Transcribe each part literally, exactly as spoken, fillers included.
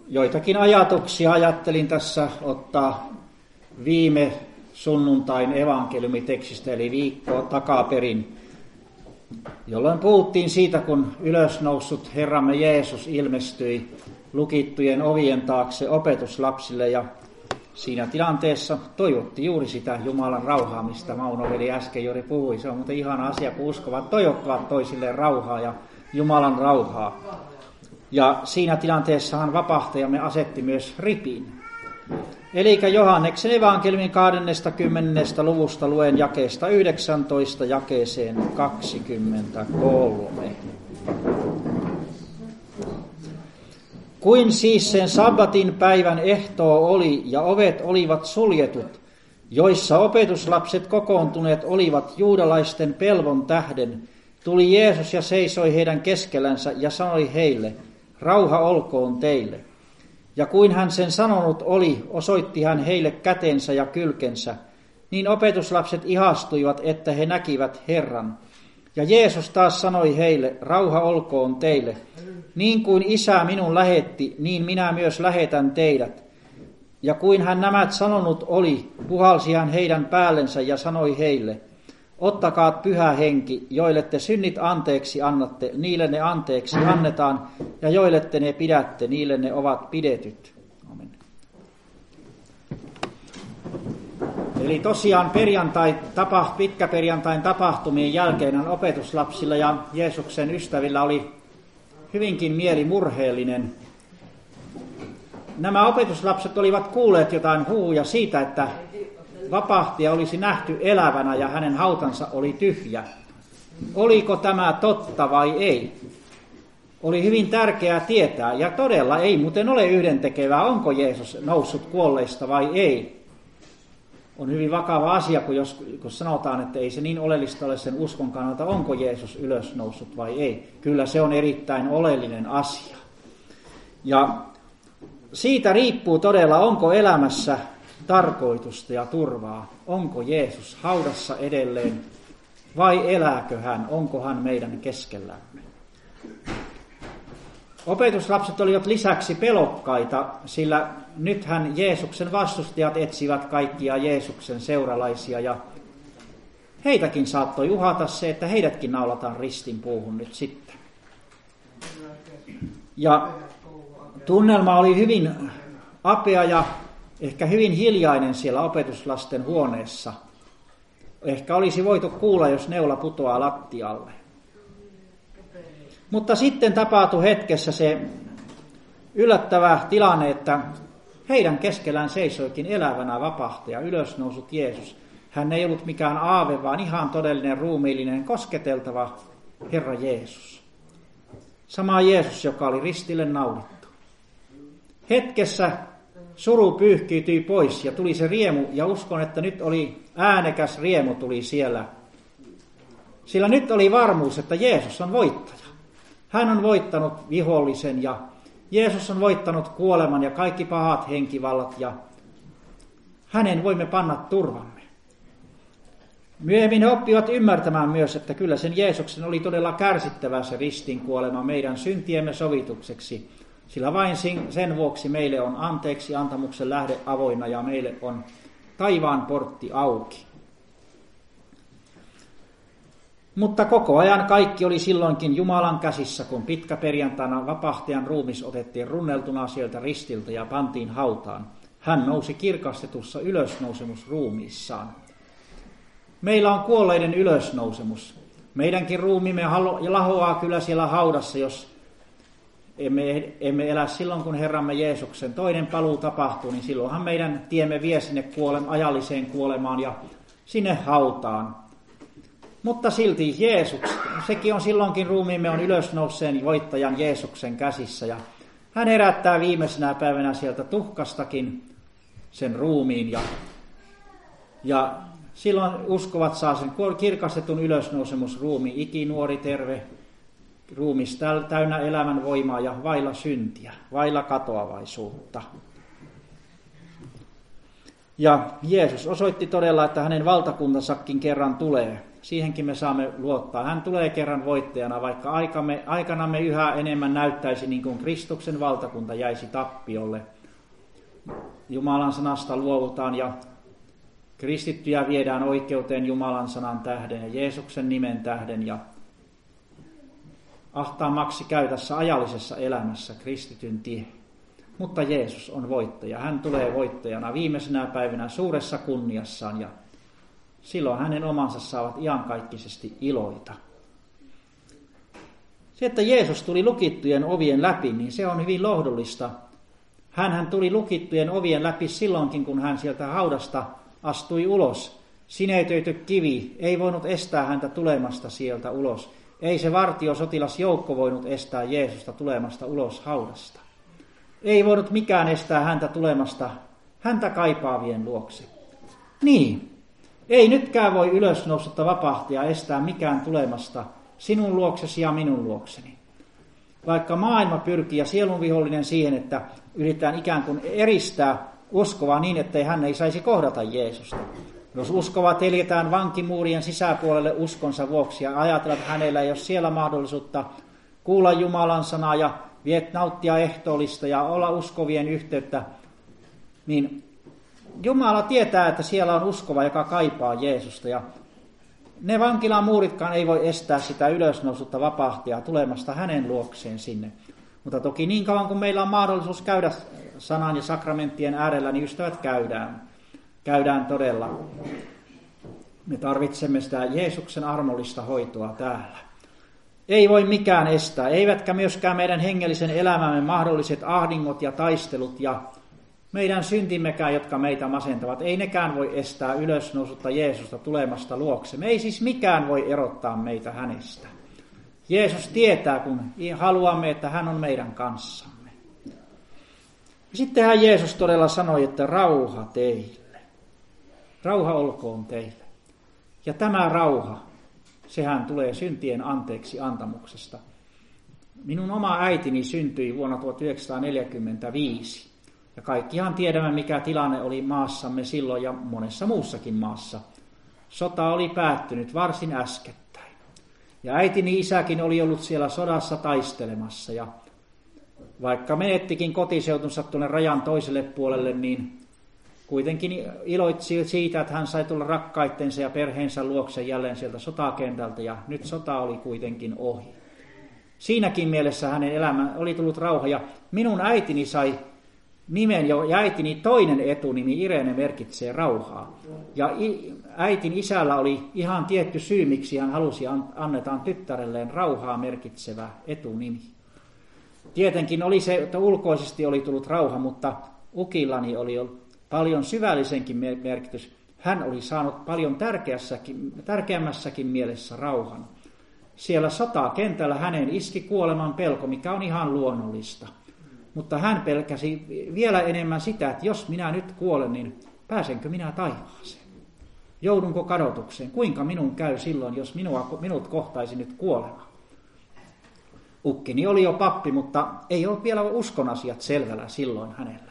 joitakin ajatuksia ajattelin tässä ottaa viime sunnuntain evankeliumitekstistä, eli viikkoa takaperin, jolloin puhuttiin siitä, kun ylösnoussut Herramme Jeesus ilmestyi lukittujen ovien taakse opetuslapsille, ja siinä tilanteessa toivotti juuri sitä Jumalan rauhaa, mistä Mauno veli äsken juuri puhui. Se on muuten ihana asia, kun uskovat toivottavat toisilleen rauhaa ja Jumalan rauhaa. Ja siinä tilanteessahan vapahtajamme asetti myös ripin. Eli Johanneksen evankeliumin kahdeskymmenes luvusta luen jakeesta yhdeksäntoista jakeeseen kaksikymmentäkolme. Kuin siis sen sabbatin päivän ehtoo oli ja ovet olivat suljetut, joissa opetuslapset kokoontuneet olivat juudalaisten pelvon tähden, tuli Jeesus ja seisoi heidän keskellänsä ja sanoi heille, rauha olkoon teille. Ja kuin hän sen sanonut oli, osoitti hän heille kätensä ja kylkensä, niin opetuslapset ihastuivat, että he näkivät Herran. Ja Jeesus taas sanoi heille, rauha olkoon teille. Niin kuin Isä minun lähetti, niin minä myös lähetän teidät. Ja kuin hän nämä sanonut oli, puhalsi hän heidän päällensä ja sanoi heille, ottakaa pyhä henki, joille te synnit anteeksi annatte, niille ne anteeksi annetaan, ja joille te ne pidätte, niille ne ovat pidetyt. Amen. Eli tosiaan perjantai, tapa, pitkäperjantain tapahtumien jälkeinen opetuslapsilla ja Jeesuksen ystävillä oli hyvinkin mielimurheellinen. Nämä opetuslapset olivat kuulleet jotain huhuja siitä, että vapahtaja olisi nähty elävänä ja hänen hautansa oli tyhjä. Oliko tämä totta vai ei? Oli hyvin tärkeää tietää, ja todella ei muuten ole yhdentekevää, onko Jeesus noussut kuolleista vai ei. On hyvin vakava asia, kun, jos, kun sanotaan, että ei se niin oleellista ole sen uskon kannalta, onko Jeesus ylösnoussut vai ei. Kyllä se on erittäin oleellinen asia. Ja siitä riippuu todella, onko elämässä tarkoitusta ja turvaa. Onko Jeesus haudassa edelleen vai elääkö hän? Onko hän meidän keskellämme? Opetuslapset olivat lisäksi pelokkaita, sillä nythän Jeesuksen vastustajat etsivät kaikkia Jeesuksen seuralaisia ja heitäkin saattoi uhata se, että heidätkin naulataan ristin puuhun nyt sitten. Ja tunnelma oli hyvin apea ja ehkä hyvin hiljainen siellä opetuslasten huoneessa. Ehkä olisi voitu kuulla, jos neula putoaa lattialle. Mutta sitten tapahtui hetkessä se yllättävä tilanne, että heidän keskellään seisoikin elävänä vapahtaja, ylösnousut Jeesus. Hän ei ollut mikään aave, vaan ihan todellinen ruumiillinen kosketeltava Herra Jeesus. Sama Jeesus, joka oli ristille naulittu. Hetkessä suru pyyhkiytyi pois ja tuli se riemu, ja uskon, että nyt oli äänekäs riemu tuli siellä. Sillä nyt oli varmuus, että Jeesus on voittaja. Hän on voittanut vihollisen ja Jeesus on voittanut kuoleman ja kaikki pahat henkivallat ja hänen voimme panna turvamme. Myöhemmin he oppivat ymmärtämään myös, että kyllä sen Jeesuksen oli todella kärsittävä se ristin kuolema meidän syntiemme sovitukseksi, sillä vain sen vuoksi meille on anteeksi antamuksen lähde avoinna ja meille on taivaan portti auki. Mutta koko ajan kaikki oli silloinkin Jumalan käsissä, kun pitkäperjantaina vapahtajan ruumis otettiin runneltuna sieltä ristiltä ja pantiin hautaan. Hän nousi kirkastetussa ylösnousemusruumiissaan. Meillä on kuolleiden ylösnousemus. Meidänkin ruumiimme lahoaa kyllä siellä haudassa, jos emme, emme elä silloin, kun Herramme Jeesuksen toinen paluu tapahtuu, niin silloinhan meidän tiemme vie sinne kuolem, ajalliseen kuolemaan ja sinne hautaan. Mutta silti Jeesus, sekin on silloinkin ruumiimme on ylösnouseen voittajan Jeesuksen käsissä ja hän herättää viimeisenä päivänä sieltä tuhkastakin sen ruumiin ja, ja silloin uskovat saa sen kirkastetun ylösnousemusruumiin, ikinuori terve ruumis täynnä elämän voimaa ja vailla syntiä, vailla katoavaisuutta. Ja Jeesus osoitti todella, että hänen valtakuntansakin kerran tulee. siihenkin me saamme luottaa. Hän tulee kerran voittajana, vaikka aikamme, aikanamme yhä enemmän näyttäisi niin kuin Kristuksen valtakunta jäisi tappiolle. Jumalan sanasta luovutaan ja kristittyjä viedään oikeuteen Jumalan sanan tähden ja Jeesuksen nimen tähden ja ahtaammaksi käy tässä ajallisessa elämässä kristityn tie. Mutta Jeesus on voittaja. Hän tulee voittajana viimeisenä päivinä suuressa kunniassaan ja silloin hänen omansa saavat iankaikkisesti iloita. Se, että Jeesus tuli lukittujen ovien läpi, niin se on hyvin lohdullista. Hänhän tuli lukittujen ovien läpi silloinkin, kun hän sieltä haudasta astui ulos. Sinetöity kivi ei voinut estää häntä tulemasta sieltä ulos. Ei se vartiosotilasjoukko voinut estää Jeesusta tulemasta ulos haudasta. Ei voinut mikään estää häntä tulemasta häntä kaipaavien luokse. Niin, ei nytkään voi ylösnousutta vapahtia estää mikään tulemasta sinun luoksesi ja minun luokseni. Vaikka maailma pyrkii ja sielun vihollinen siihen, että yritetään ikään kuin eristää uskovaa niin, ettei hän ei saisi kohdata Jeesusta. Jos uskova teljetään vankimuurien sisäpuolelle uskonsa vuoksi ja ajatellaan, että hänellä ei ole siellä mahdollisuutta kuulla Jumalan sanaa ja viet nauttia ehtoollista ja olla uskovien yhteyttä, niin Jumala tietää, että siellä on uskova, joka kaipaa Jeesusta. Ja ne vankilan muuritkaan ei voi estää sitä ylösnousutta vapahtia tulemasta hänen luokseen sinne. Mutta toki niin kauan kuin meillä on mahdollisuus käydä sanan ja sakramenttien äärellä, niin ystävät käydään. Käydään todella. Me tarvitsemme sitä Jeesuksen armollista hoitoa täällä. Ei voi mikään estää, eivätkä myöskään meidän hengellisen elämämme mahdolliset ahdingot ja taistelut ja meidän syntimmekään, jotka meitä masentavat, ei nekään voi estää ylösnousutta Jeesusta tulemasta luoksemme. Ei siis mikään voi erottaa meitä hänestä. Jeesus tietää, kun haluamme, että hän on meidän kanssamme. Sittenhän Jeesus todella sanoi, että rauha teille. Rauha olkoon teille. Ja tämä rauha, sehän tulee syntien anteeksi antamuksesta. Minun oma äitini syntyi vuonna tuhatyhdeksänsataaneljäkymmentäviisi. Ja kaikkihan tiedämme, mikä tilanne oli maassamme silloin ja monessa muussakin maassa. Sota oli päättynyt varsin äskettäin. Ja äitini isäkin oli ollut siellä sodassa taistelemassa. Ja vaikka menettikin kotiseutunsa tuonne rajan toiselle puolelle, niin kuitenkin iloitsi siitä, että hän sai tulla rakkaittensa ja perheensä luokse jälleen sieltä sotakentältä. Ja nyt sota oli kuitenkin ohi. Siinäkin mielessä hänen elämä oli tullut rauha. Ja minun äitini sai nimen, ja äitini toinen etunimi Irene merkitsee rauhaa. Ja äitin isällä oli ihan tietty syy, miksi hän halusi annetaan tyttärelleen rauhaa merkitsevä etunimi. Tietenkin oli se, että ulkoisesti oli tullut rauha, mutta ukillani oli paljon syvällisenkin merkitys. Hän oli saanut paljon tärkeämmässäkin mielessä rauhan. Siellä sotakentällä hänen iski kuoleman pelko, mikä on ihan luonnollista. Mutta hän pelkäsi vielä enemmän sitä, että jos minä nyt kuolen, niin pääsenkö minä taivaaseen? Joudunko kadotukseen? Kuinka minun käy silloin, jos minua, minut kohtaisi nyt kuolema? Ukkini oli jo pappi, mutta ei ole vielä uskon asiat selvällä silloin hänellä.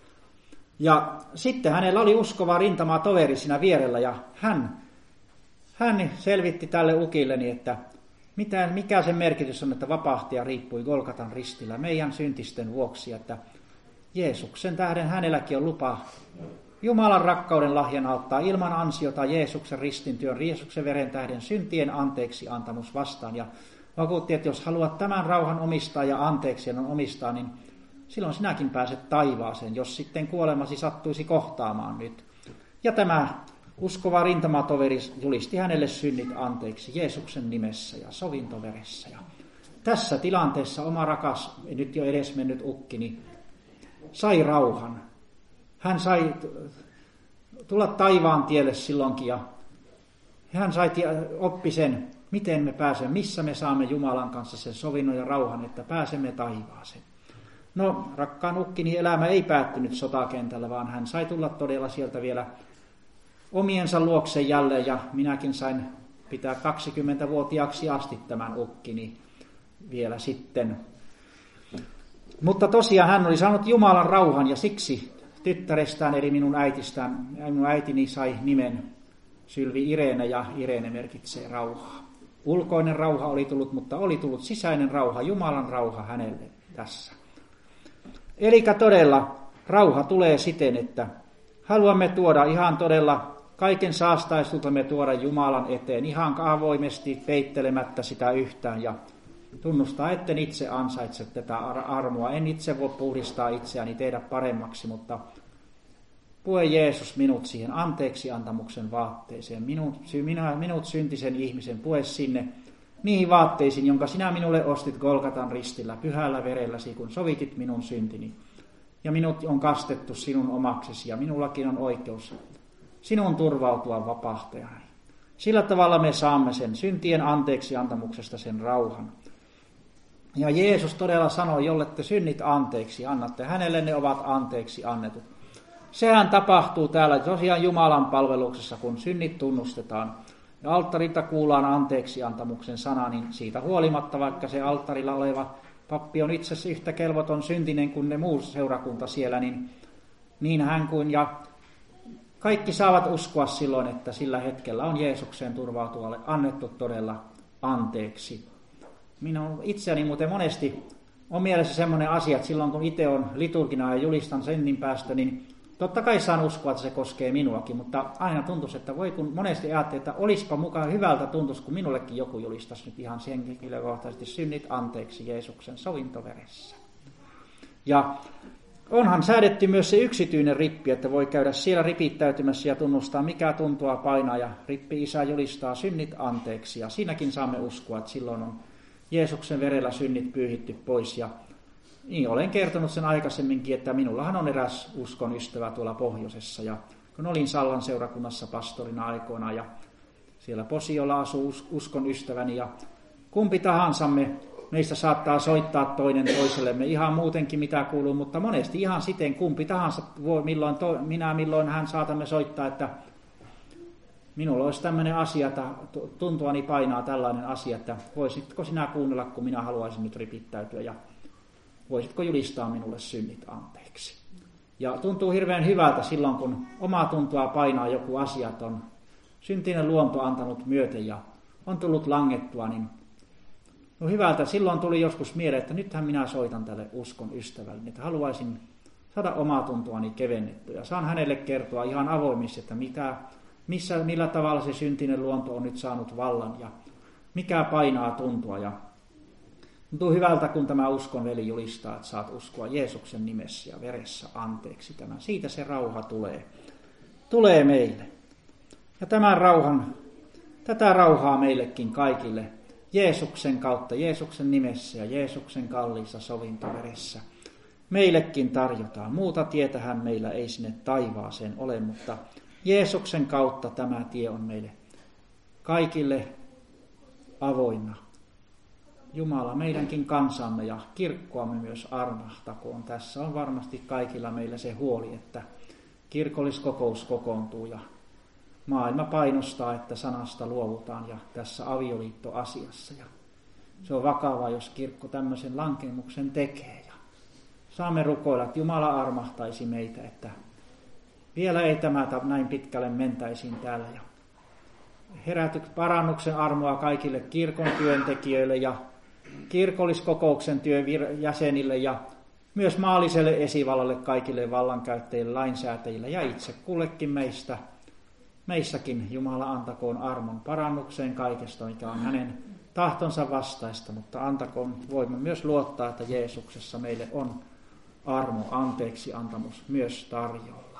Ja sitten hänellä oli uskova rintama toveri siinä vierellä, ja hän, hän selvitti tälle ukilleni, että Mitä, mikä sen merkitys on, että vapahtaja riippui Golgatan ristillä meidän syntisten vuoksi, että Jeesuksen tähden hänelläkin on lupa Jumalan rakkauden lahjana ottaa ilman ansiota Jeesuksen ristintyön, Jeesuksen veren tähden syntien anteeksi antamus vastaan. Ja vakuutti, että jos haluat tämän rauhan omistaa ja anteeksi omistaa, niin silloin sinäkin pääset taivaaseen, jos sitten kuolemasi sattuisi kohtaamaan nyt. Ja tämä uskova rintamatoveri julisti hänelle synnit anteeksi Jeesuksen nimessä ja sovintoveressä. Ja tässä tilanteessa oma rakas, nyt jo edesmennyt ukkini, sai rauhan. Hän sai tulla taivaan tielle silloinkin ja hän sai oppi sen, miten me pääsemme, missä me saamme Jumalan kanssa sen sovinnon ja rauhan, että pääsemme taivaaseen. No, rakkaan ukkini elämä ei päättynyt sotakentällä, vaan hän sai tulla todella sieltä vielä omiensa luokse jälleen, ja minäkin sain pitää kaksikymmentävuotiaaksi asti tämän ukkini vielä sitten. Mutta tosiaan hän oli saanut Jumalan rauhan, ja siksi tyttärestään eli minun äitistään, minun äitini sai nimen sylvi Ireene ja Ireene merkitsee rauhaa. Ulkoinen rauha oli tullut, mutta oli tullut sisäinen rauha, Jumalan rauha hänelle tässä. Eli todella rauha tulee siten, että haluamme tuoda ihan todella kaiken saastaisuutamme tuoda Jumalan eteen ihan avoimesti, peittelemättä sitä yhtään ja tunnustaa, etten itse ansaitse tätä armoa. En itse voi puhdistaa itseäni, tehdä paremmaksi, mutta pue Jeesus minut siihen anteeksi antamuksen vaatteeseen. Minut, minä, minut syntisen ihmisen, pue sinne niihin vaatteisiin, jonka sinä minulle ostit Golgatan ristillä, pyhällä verelläsi, kun sovitit minun syntini. Ja minut on kastettu sinun omaksesi ja minullakin on oikeus sinun turvautua vapahtajani. Sillä tavalla me saamme sen syntien anteeksi antamuksesta sen rauhan. Ja Jeesus todella sanoi, jolle te synnit anteeksi annatte, hänelle ne ovat anteeksi annetut. Sehän tapahtuu täällä tosiaan Jumalan palveluksessa, kun synnit tunnustetaan. Ja alttarilta kuullaan anteeksi antamuksen sana, niin siitä huolimatta, vaikka se alttarilla oleva pappi on itse asiassa yhtä kelvoton syntinen kuin ne muu seurakunta siellä, niin, niin hän kuin ja kaikki saavat uskoa silloin, että sillä hetkellä on Jeesukseen turvautuvalle annettu todella anteeksi. Minun itseäni muuten monesti on mielessä semmoinen asia, että silloin kun itse on liturgina ja julistan sennin päästä, niin totta kai saan uskoa, että se koskee minuakin, mutta aina tuntuisi, että voi kun monesti ajattelin, että olisipa mukaan hyvältä tuntuisi, kun minullekin joku julistaisi nyt ihan henkilökohtaisesti synnit anteeksi Jeesuksen sovintoveressä. Ja onhan säädetty myös se yksityinen rippi, että voi käydä siellä ripittäytymässä ja tunnustaa, mikä tuntua painaa, ja rippi-isä julistaa synnit anteeksi, ja siinäkin saamme uskoa, että silloin on Jeesuksen verellä synnit pyyhitty pois, ja niin olen kertonut sen aikaisemminkin, että minullahan on eräs uskon ystävä tuolla pohjoisessa, ja kun olin Sallan seurakunnassa pastorina aikoina, ja siellä Posiolla asuu uskon ystäväni, ja kumpi tahansamme meistä saattaa soittaa toinen toisellemme ihan muutenkin mitä kuuluu, mutta monesti ihan siten kumpi tahansa voi, milloin to, minä milloin hän saatamme soittaa, että minulla olisi tämmöinen asia, että tuntuani painaa tällainen asia, että voisitko sinä kuunnella, kun minä haluaisin nyt ripittäytyä ja voisitko julistaa minulle synnit anteeksi. Ja tuntuu hirveän hyvältä silloin, kun omaa tuntua painaa joku asia, että on syntinen luonto antanut myöten ja on tullut langettua, niin no hyvältä. Silloin tuli joskus mieleen, että nythän minä soitan tälle uskon ystävälle, että haluaisin saada omaa tuntuani kevennettyä. Saan hänelle kertoa ihan avoimisesti, että mitä, missä, millä tavalla se syntinen luonto on nyt saanut vallan ja mikä painaa tuntua. Ja tuntuu hyvältä, kun tämä uskon veli julistaa, että saat uskoa Jeesuksen nimessä ja veressä anteeksi tämän. Siitä se rauha tulee, tulee meille. Ja tämän rauhan, tätä rauhaa meillekin kaikille Jeesuksen kautta, Jeesuksen nimessä ja Jeesuksen kalliissa sovintoveressä meillekin tarjotaan. Muuta tietähän meillä ei sinne taivaaseen ole, mutta Jeesuksen kautta tämä tie on meille kaikille avoinna. Jumala meidänkin kansamme ja kirkkoamme myös armahtakoon. Tässä on varmasti kaikilla meillä se huoli, että kirkolliskokous kokoontuu ja maailma painostaa, että sanasta luovutaan ja tässä avioliittoasiassa. Ja se on vakavaa, jos kirkko tämmöisen lankemuksen tekee. Ja saamme rukoilla, että Jumala armahtaisi meitä, että vielä ei tämä näin pitkälle mentäisiin täällä. Ja heräty parannuksen armoa kaikille kirkon työntekijöille ja kirkolliskokouksen työn jäsenille ja myös maalliselle esivallalle kaikille vallankäyttäjille, lainsäätäjille ja itse kullekin meistä. Meissäkin Jumala antakoon armon parannukseen kaikesta, mikä on hänen tahtonsa vastaista, mutta antakoon voimme myös luottaa, että Jeesuksessa meille on armo, anteeksi antamus myös tarjolla.